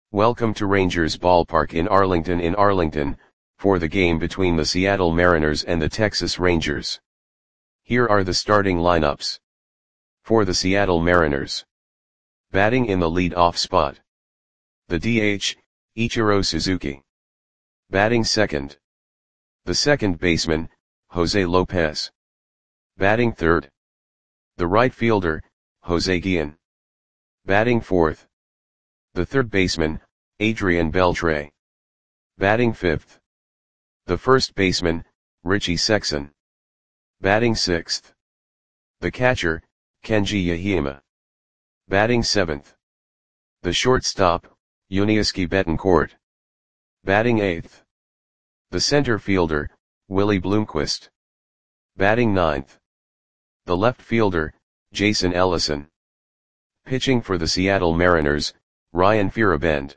Welcome to Rangers Ballpark in Arlington, for the game between the Seattle Mariners and the Texas Rangers. Here are the starting lineups. For the Seattle Mariners. Batting in the lead-off spot. The DH, Ichiro Suzuki. Batting second. The second baseman, Jose Lopez. Batting third. The right fielder, Jose Guillen. Batting fourth. The third baseman, Adrian Beltre. Batting fifth. The first baseman, Richie Sexson. Batting sixth. The catcher, Kenji Yahima. Batting seventh. The shortstop, Yuniesky Betancourt. Batting eighth. The center fielder, Willie Bloomquist. Batting ninth. The left fielder, Jason Ellison. Pitching for the Seattle Mariners, Ryan Feierabend.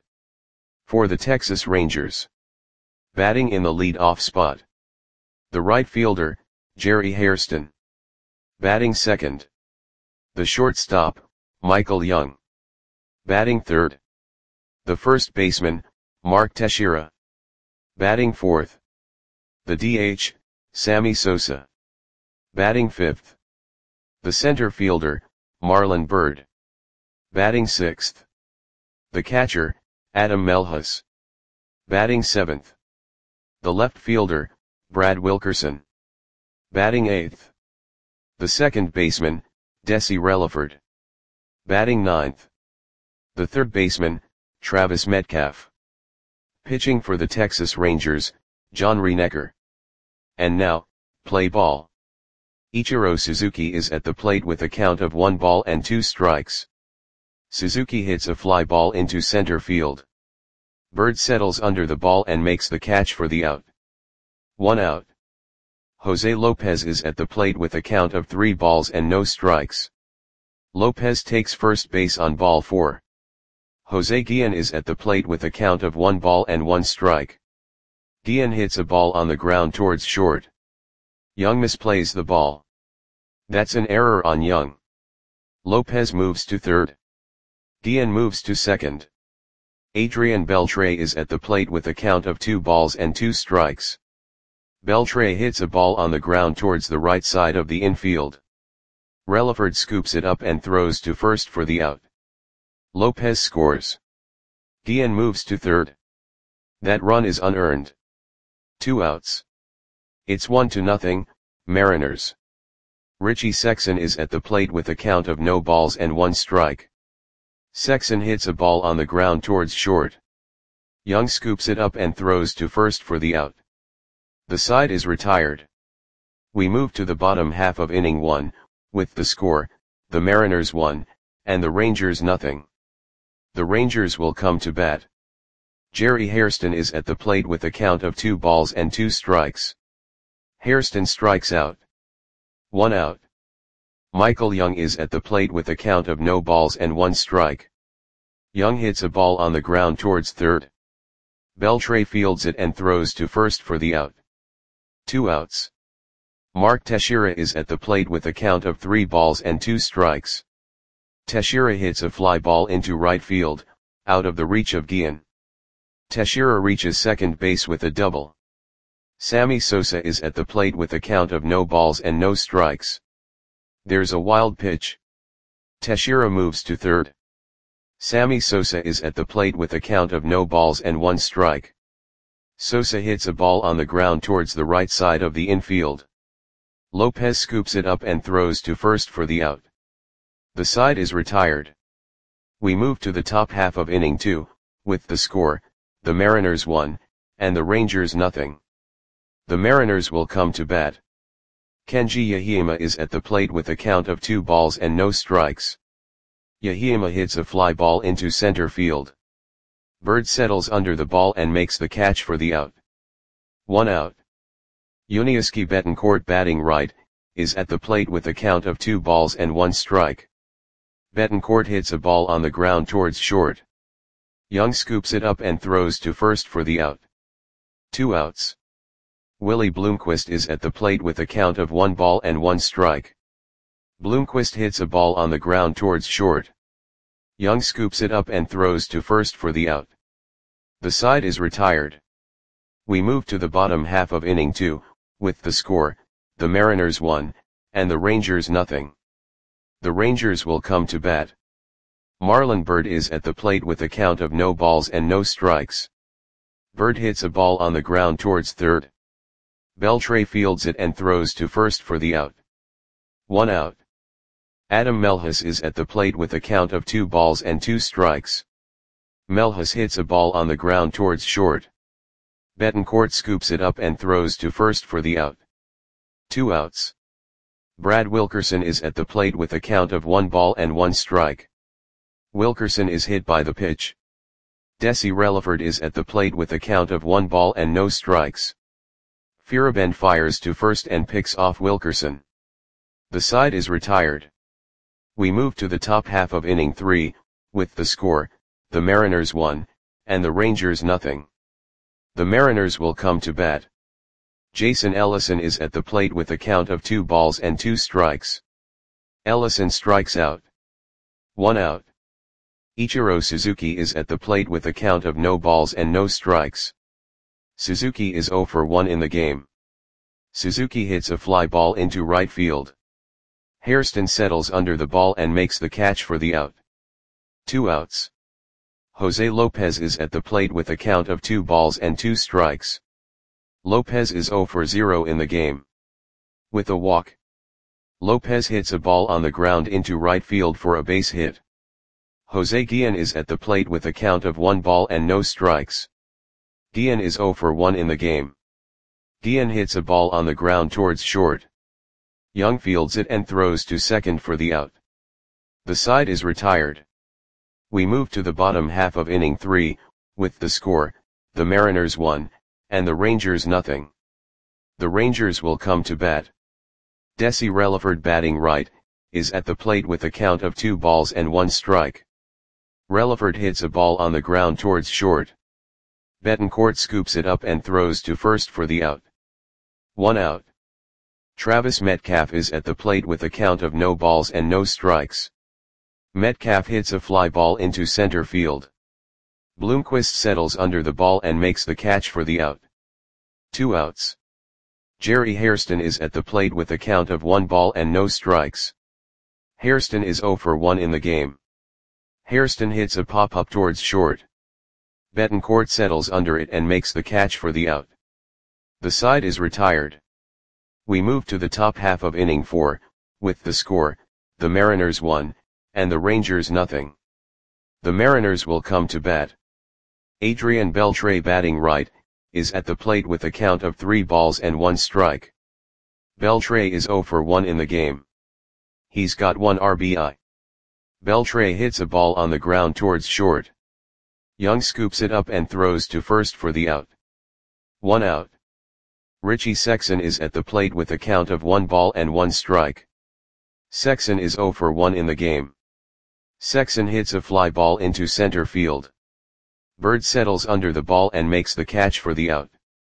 For the Texas Rangers. Batting in the lead-off spot. The right fielder, Jerry Hairston. Batting second. The shortstop, Michael Young. Batting third. The first baseman, Mark Teixeira. Batting fourth. The DH, Sammy Sosa. Batting fifth. The center fielder, Marlon Byrd. Batting sixth. The catcher, Adam Melhus. Batting seventh. The left fielder, Brad Wilkerson. Batting eighth. The second baseman, Desi Relaford. Batting ninth. The third baseman, Travis Metcalf. Pitching for the Texas Rangers, John Renecker. And now, play ball. Ichiro Suzuki is at the plate with a count of 1-2 strikes. Suzuki hits a fly ball into center field. Byrd settles under the ball and makes the catch for the out. 1 out. Jose Lopez is at the plate with a count of 3-0 strikes. Lopez takes first base on ball 4. Jose Guillen is at the plate with a count of 1-1 strike. Guillen hits a ball on the ground towards short. Young misplays the ball. That's an error on Young. Lopez moves to third. Guillen moves to second. Adrian Beltre is at the plate with a count of 2-2 strikes. Beltre hits a ball on the ground towards the right side of the infield. Relaford scoops it up and throws to first for the out. Lopez scores. Guillen moves to third. That run is unearned. 2 outs. It's 1-0, Mariners. Richie Sexson is at the plate with a count of 0-1 strike. Sexson hits a ball on the ground towards short. Young scoops it up and throws to first for the out. The side is retired. We move to the bottom half of inning 1, with the score, the Mariners 1, and the Rangers 0. The Rangers will come to bat. Jerry Hairston is at the plate with a count of 2-2 strikes. Hairston strikes out. 1 out. Michael Young is at the plate with a count of 0-1 strike. Young hits a ball on the ground towards third. Beltre fields it and throws to first for the out. 2 outs. Mark Teixeira is at the plate with a count of 3-2 strikes. Teixeira hits a fly ball into right field, out of the reach of Guillen. Teixeira reaches second base with a double. Sammy Sosa is at the plate with a count of 0-0 strikes. There's a wild pitch. Teixeira moves to third. Sammy Sosa is at the plate with a count of 0-1 strike. Sosa hits a ball on the ground towards the right side of the infield. Lopez scoops it up and throws to first for the out. The side is retired. We move to the top half of inning 2, with the score, the Mariners 1, and the Rangers 0. The Mariners will come to bat. Kenji Yahima is at the plate with a count of 2-0 strikes. Yahima hits a fly ball into center field. Byrd settles under the ball and makes the catch for the out. 1 out. Yuniesky Betancourt, batting right, is at the plate with a count of 2-1 strike. Betancourt hits a ball on the ground towards short. Young scoops it up and throws to first for the out. 2 outs. Willie Bloomquist is at the plate with a count of 1-1 strike. Bloomquist hits a ball on the ground towards short. Young scoops it up and throws to first for the out. The side is retired. We move to the bottom half of inning 2, with the score, the Mariners 1, and the Rangers nothing. The Rangers will come to bat. Marlon Byrd is at the plate with a count of no balls and no strikes. Byrd hits a ball on the ground towards third. Beltre fields it and throws to first for the out. 1 out. Adam Melhus is at the plate with a count of 2 balls and 2 strikes. Melhus hits a ball on the ground towards short. Betancourt scoops it up and throws to first for the out. 2 outs. Brad Wilkerson is at the plate with a count of 1 ball and 1 strike. Wilkerson is hit by the pitch. Desi Relaford is at the plate with a count of 1 ball and no strikes. Firabend fires to first and picks off Wilkerson. The side is retired. We move to the top half of inning 3, with the score, the Mariners 1, and the Rangers nothing. The Mariners will come to bat. Jason Ellison is at the plate with a count of 2 balls and 2 strikes. Ellison strikes out. 1 out. Ichiro Suzuki is at the plate with a count of no balls and no strikes. Suzuki is 0 for 1 in the game. Suzuki hits a fly ball into right field. Hairston settles under the ball and makes the catch for the out. 2 outs. Jose Lopez is at the plate with a count of 2 balls and 2 strikes. Lopez is 0 for 0 in the game. With a walk. Lopez hits a ball on the ground into right field for a base hit. Jose Guillen is at the plate with a count of 1 ball and no strikes. Guillen is 0 for 1 in the game. Guillen hits a ball on the ground towards short. Young fields it and throws to second for the out. The side is retired. We move to the bottom half of inning 3, with the score, the Mariners 1, and the Rangers nothing. The Rangers will come to bat. Desi Relaford batting right, is at the plate with a count of 2 balls and 1 strike. Relaford hits a ball on the ground towards short. Betancourt scoops it up and throws to first for the out. 1 out. Travis Metcalf is at the plate with a count of no balls and no strikes. Metcalf hits a fly ball into center field. Bloomquist settles under the ball and makes the catch for the out. 2 outs. Jerry Hairston is at the plate with a count of 1 ball and no strikes. Hairston is 0 for 1 in the game. Hairston hits a pop-up towards short. Betancourt settles under it and makes the catch for the out. The side is retired. We move to the top half of inning 4, with the score, the Mariners 1, and the Rangers nothing. The Mariners will come to bat. Adrian Beltre batting right, is at the plate with a count of 3 balls and 1 strike. Beltre is 0 for 1 in the game. He's got 1 RBI. Beltre hits a ball on the ground towards short. Young scoops it up and throws to first for the out. 1 out. Richie Sexson is at the plate with a count of 1 ball and 1 strike. Sexson is 0 for 1 in the game. Sexson hits a fly ball into center field. Byrd settles under the ball and makes the catch for the out.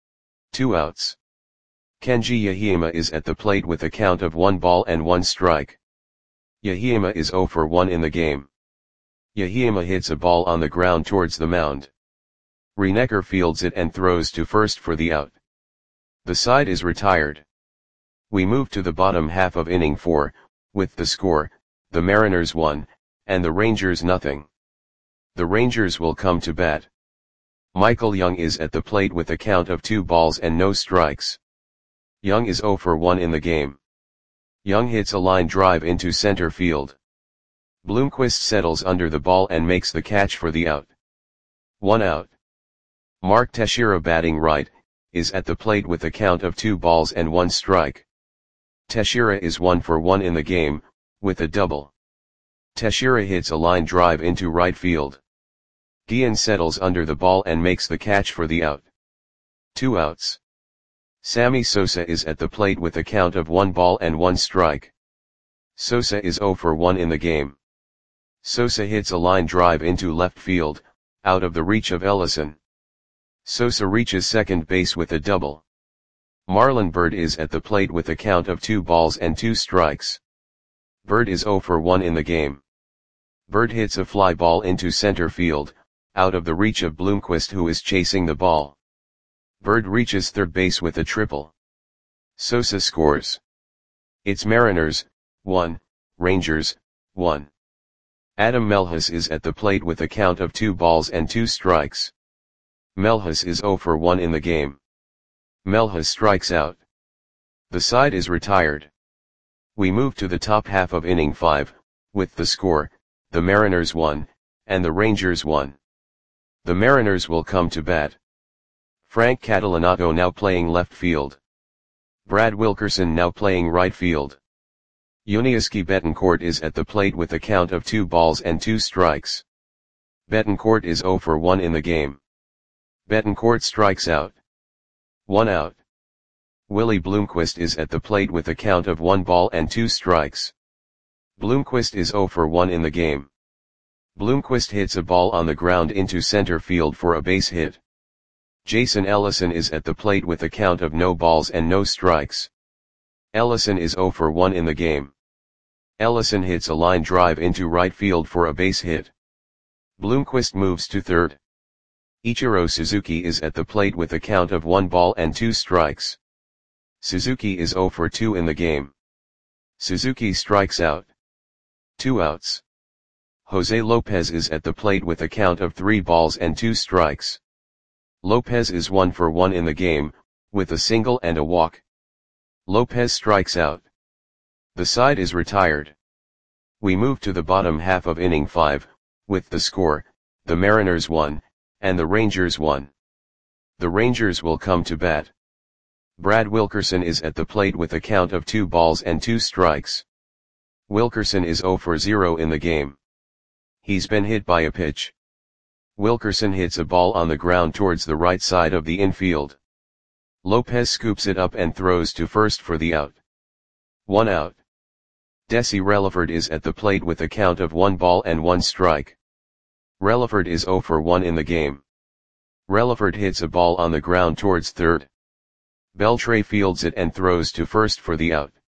2 outs. Kenji Yahima is at the plate with a count of 1 ball and 1 strike. Yahima is 0 for 1 in the game. Yahima hits a ball on the ground towards the mound. Reinecker fields it and throws to first for the out. The side is retired. We move to the bottom half of inning 4, with the score, the Mariners 1, and the Rangers nothing. The Rangers will come to bat. Michael Young is at the plate with a count of 2 balls and no strikes. Young is 0 for 1 in the game. Young hits a line drive into center field. Bloomquist settles under the ball and makes the catch for the out. 1 out. Mark Teixeira batting right, is at the plate with a count of 2 balls and 1 strike. Teixeira is 1 for 1 in the game, with a double. Teixeira hits a line drive into right field. Guillen settles under the ball and makes the catch for the out. 2 outs. Sammy Sosa is at the plate with a count of 1 ball and 1 strike. Sosa is 0 for 1 in the game. Sosa hits a line drive into left field, out of the reach of Ellison. Sosa reaches second base with a double. Marlon Byrd is at the plate with a count of 2 balls and 2 strikes. Byrd is 0 for 1 in the game. Byrd hits a fly ball into center field, out of the reach of Bloomquist, who is chasing the ball. Bird reaches third base with a triple. Sosa scores. It's Mariners, 1, Rangers, 1. Adam Melhus is at the plate with a count of 2 balls and 2 strikes. Melhus is 0 for 1 in the game. Melhus strikes out. The side is retired. We move to the top half of inning 5, with the score, the Mariners 1, and the Rangers 1. The Mariners will come to bat. Frank Catalanato now playing left field. Brad Wilkerson now playing right field. Yuniesky Betancourt is at the plate with a count of 2 balls and 2 strikes. Betancourt is 0 for 1 in the game. Betancourt strikes out. 1 out. Willie Bloomquist is at the plate with a count of 1 ball and 2 strikes. Bloomquist is 0 for 1 in the game. Bloomquist hits a ball on the ground into center field for a base hit. Jason Ellison is at the plate with a count of no balls and no strikes. Ellison is 0 for 1 in the game. Ellison hits a line drive into right field for a base hit. Bloomquist moves to third. Ichiro Suzuki is at the plate with a count of 1 ball and 2 strikes. Suzuki is 0 for 2 in the game. Suzuki strikes out. 2 outs. Jose Lopez is at the plate with a count of 3 balls and 2 strikes. Lopez is 1 for 1 in the game, with a single and a walk. Lopez strikes out. The side is retired. We move to the bottom half of inning 5, with the score, the Mariners 1, and the Rangers 1. The Rangers will come to bat. Brad Wilkerson is at the plate with a count of 2 balls and 2 strikes. Wilkerson is 0 for 0 in the game. He's been hit by a pitch. Wilkerson hits a ball on the ground towards the right side of the infield. Lopez scoops it up and throws to first for the out. 1 out. Desi Relaford is at the plate with a count of 1 ball and 1 strike. Relaford is 0 for 1 in the game. Relaford hits a ball on the ground towards third. Beltre fields it and throws to first for the out.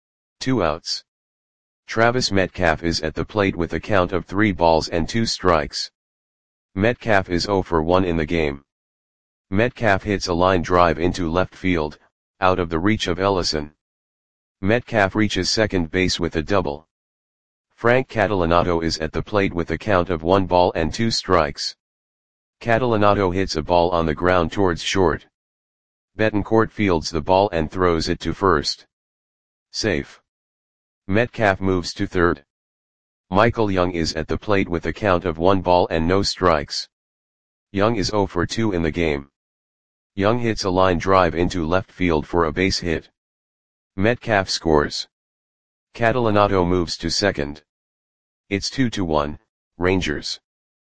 2 outs. Travis Metcalf is at the plate with a count of 3 balls and 2 strikes. Metcalf is 0 for 1 in the game. Metcalf hits a line drive into left field, out of the reach of Ellison. Metcalf reaches second base with a double. Frank Catalanato is at the plate with a count of 1 ball and 2 strikes. Catalanato hits a ball on the ground towards short. Betancourt fields the ball and throws it to first. Safe. Metcalf moves to third. Michael Young is at the plate with a count of 1 ball and no strikes. Young is 0 for 2 in the game. Young hits a line drive into left field for a base hit. Metcalf scores. Catalanato moves to second. It's 2-1, Rangers.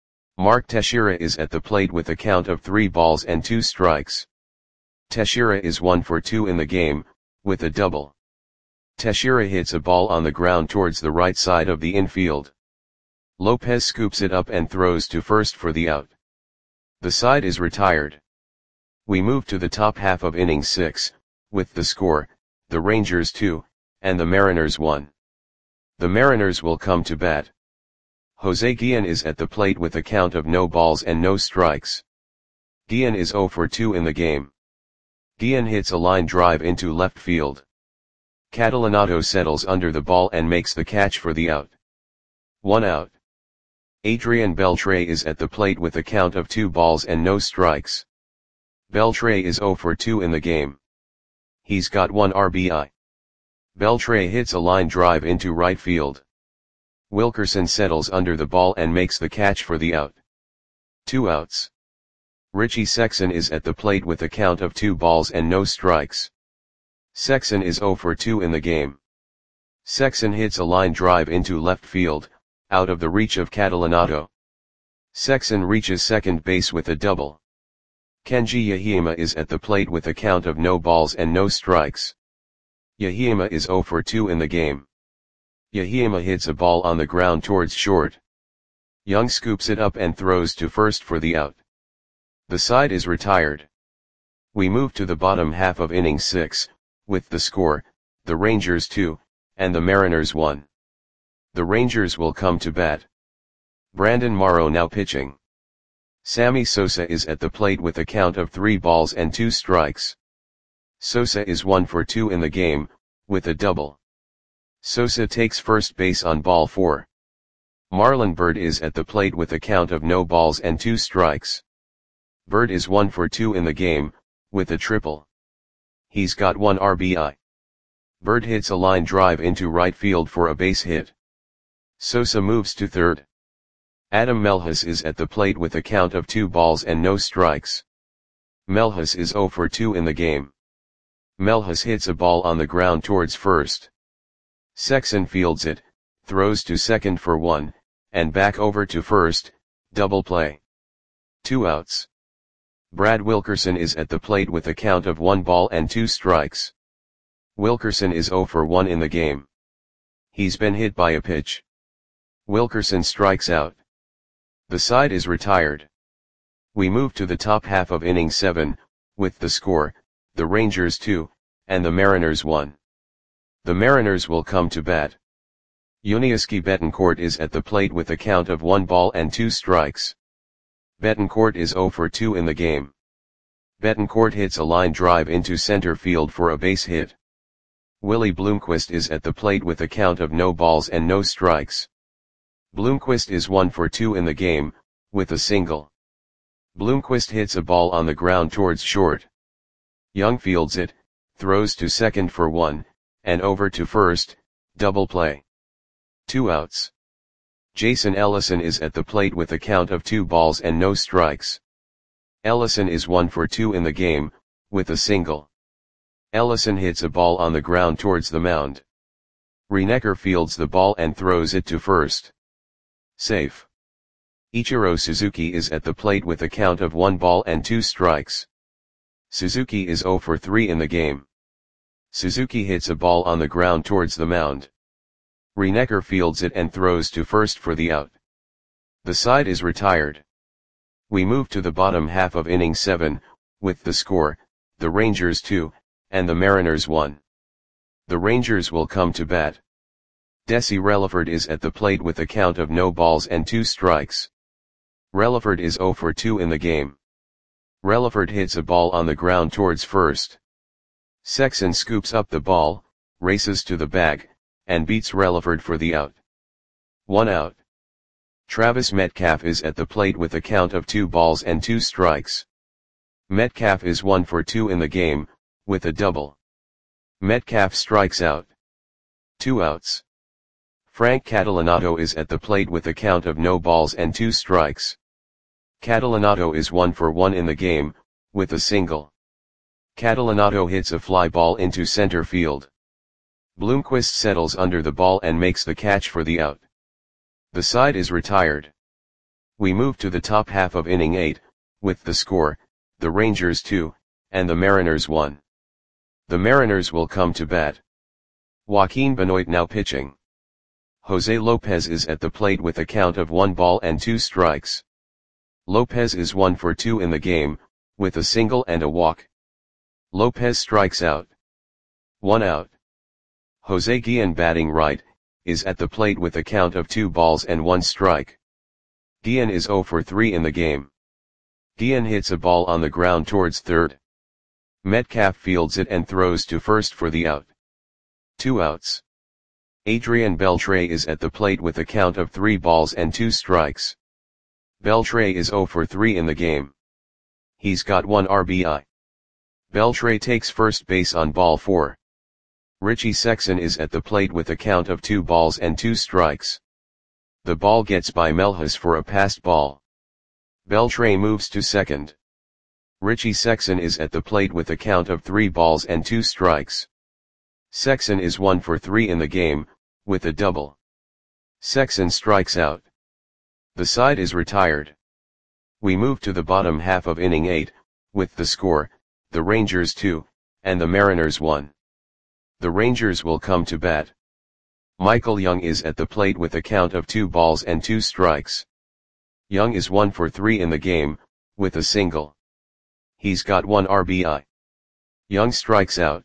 Mark Teixeira is at the plate with a count of 3 balls and 2 strikes. Teixeira is 1 for 2 in the game, with a double. Teixeira hits a ball on the ground towards the right side of the infield. Lopez scoops it up and throws to first for the out. The side is retired. We move to the top half of inning 6, with the score, the Rangers 2, and the Mariners 1. The Mariners will come to bat. Jose Guillen is at the plate with a count of no balls and no strikes. Guillen is 0 for 2 in the game. Guillen hits a line drive into left field. Catalanato settles under the ball and makes the catch for the out. 1 out. Adrian Beltre is at the plate with a count of 2 balls and no strikes. Beltre is 0 for 2 in the game. He's got 1 RBI. Beltre hits a line drive into right field. Wilkerson settles under the ball and makes the catch for the out. 2 outs. Richie Sexson is at the plate with a count of 2 balls and no strikes. Sexson is 0 for 2 in the game. Sexson hits a line drive into left field, out of the reach of Catalanato. Sexson reaches second base with a double. Kenji Yahima is at the plate with a count of no balls and no strikes. Yahima is 0 for 2 in the game. Yahima hits a ball on the ground towards short. Young scoops it up and throws to first for the out. The side is retired. We move to the bottom half of inning 6, with the score, the Rangers 2, and the Mariners 1. The Rangers will come to bat. Brandon Morrow now pitching. Sammy Sosa is at the plate with a count of 3 balls and 2 strikes. Sosa is 1 for 2 in the game, with a double. Sosa takes first base on ball 4. Marlon Byrd is at the plate with a count of no balls and 2 strikes. Byrd is 1 for 2 in the game, with a triple. He's got 1 RBI. Byrd hits a line drive into right field for a base hit. Sosa moves to third. Adam Melhus is at the plate with a count of 2 balls and no strikes. Melhus is 0 for 2 in the game. Melhus hits a ball on the ground towards first. Sexson fields it, throws to second for 1, and back over to first, double play. 2 outs. Brad Wilkerson is at the plate with a count of 1 ball and 2 strikes. Wilkerson is 0 for 1 in the game. He's been hit by a pitch. Wilkerson strikes out. The side is retired. We move to the top half of inning 7, with the score, the Rangers 2, and the Mariners 1. The Mariners will come to bat. Yuniesky Betancourt is at the plate with a count of 1 ball and 2 strikes. Betancourt is 0 for 2 in the game. Betancourt hits a line drive into center field for a base hit. Willie Bloomquist is at the plate with a count of no balls and no strikes. Bloomquist is 1 for 2 in the game, with a single. Bloomquist hits a ball on the ground towards short. Young fields it, throws to second for 1, and over to first, double play. 2 outs. Jason Ellison is at the plate with a count of 2 balls and no strikes. Ellison is 1 for 2 in the game, with a single. Ellison hits a ball on the ground towards the mound. Reinecker fields the ball and throws it to first. Safe. Ichiro Suzuki is at the plate with a count of 1 ball and 2 strikes. Suzuki is 0 for 3 in the game. Suzuki hits a ball on the ground towards the mound. Reinecker fields it and throws to first for the out. The side is retired. We move to the bottom half of inning 7, with the score, the Rangers 2, and the Mariners 1. The Rangers will come to bat. Desi Relaford is at the plate with a count of no balls and 2 strikes. Relaford is 0 for 2 in the game. Relaford hits a ball on the ground towards first. Sexson scoops up the ball, races to the bag, and beats Relaford for the out. 1 out. Travis Metcalf is at the plate with a count of 2 balls and 2 strikes. Metcalf is 1 for 2 in the game, with a double. Metcalf strikes out. 2 outs. Frank Catalanato is at the plate with a count of no balls and 2 strikes. Catalanato is 1 for 1 in the game, with a single. Catalanato hits a fly ball into center field. Bloomquist settles under the ball and makes the catch for the out. The side is retired. We move to the top half of inning 8, with the score, the Rangers 2, and the Mariners 1. The Mariners will come to bat. Joaquin Benoit now pitching. Jose Lopez is at the plate with a count of 1 ball and 2 strikes. Lopez is 1 for 2 in the game, with a single and a walk. Lopez strikes out. 1 out. Jose Guillen batting right, is at the plate with a count of 2 balls and 1 strike. Guillen is 0 for 3 in the game. Guillen hits a ball on the ground towards third. Metcalf fields it and throws to first for the out. 2 outs. Adrian Beltre is at the plate with a count of 3 balls and 2 strikes. Beltre is 0 for 3 in the game. He's got 1 RBI. Beltre takes first base on ball 4. Richie Sexson is at the plate with a count of 2 balls and 2 strikes. The ball gets by Melhus for a passed ball. Beltre moves to second. Richie Sexson is at the plate with a count of 3 balls and 2 strikes. Sexson is 1 for 3 in the game, with a double. Sexson strikes out. The side is retired. We move to the bottom half of inning 8, with the score, the Rangers 2, and the Mariners 1. The Rangers will come to bat. Michael Young is at the plate with a count of 2 balls and 2 strikes. Young is 1 for 3 in the game, with a single. He's got 1 RBI. Young strikes out.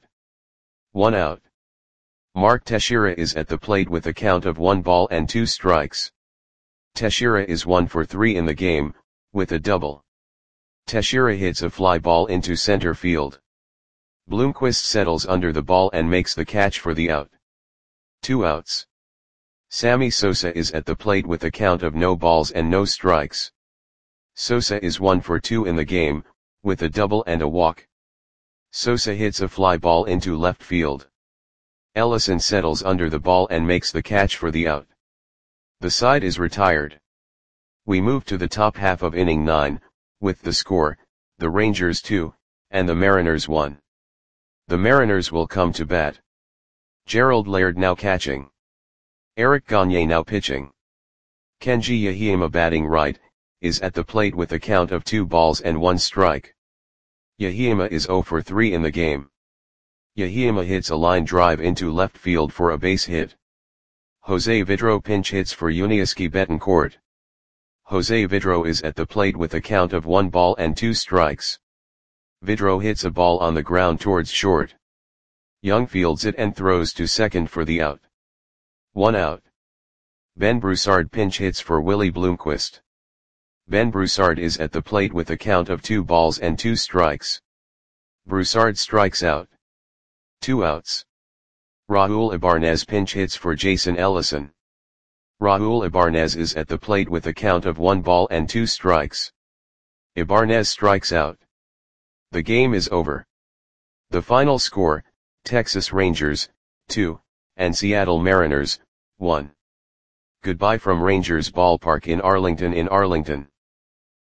1 out. Mark Teixeira is at the plate with a count of 1 ball and 2 strikes. Teixeira is 1 for 3 in the game, with a double. Teixeira hits a fly ball into center field. Bloomquist settles under the ball and makes the catch for the out. 2 outs. Sammy Sosa is at the plate with a count of no balls and no strikes. Sosa is 1 for 2 in the game, with a double and a walk. Sosa hits a fly ball into left field. Ellison settles under the ball and makes the catch for the out. The side is retired. We move to the top half of inning 9, with the score, the Rangers 2, and the Mariners 1. The Mariners will come to bat. Gerald Laird now catching. Eric Gagne now pitching. Kenji Yahima batting right, is at the plate with a count of 2 balls and 1 strike. Yahima is 0 for 3 in the game. Yahima hits a line drive into left field for a base hit. Jose Vidro pinch hits for Yuniesky Betancourt. Jose Vidro is at the plate with a count of 1 ball and 2 strikes. Vidro hits a ball on the ground towards short. Young fields it and throws to second for the out. 1 out. Ben Broussard pinch hits for Willie Bloomquist. Ben Broussard is at the plate with a count of 2 balls and 2 strikes. Broussard strikes out. 2 outs. Raul Ibanez pinch hits for Jason Ellison. Raul Ibanez is at the plate with a count of 1 ball and 2 strikes. Ibanez strikes out. The game is over. The final score, Texas Rangers, 2, and Seattle Mariners, 1. Goodbye from Rangers Ballpark in Arlington.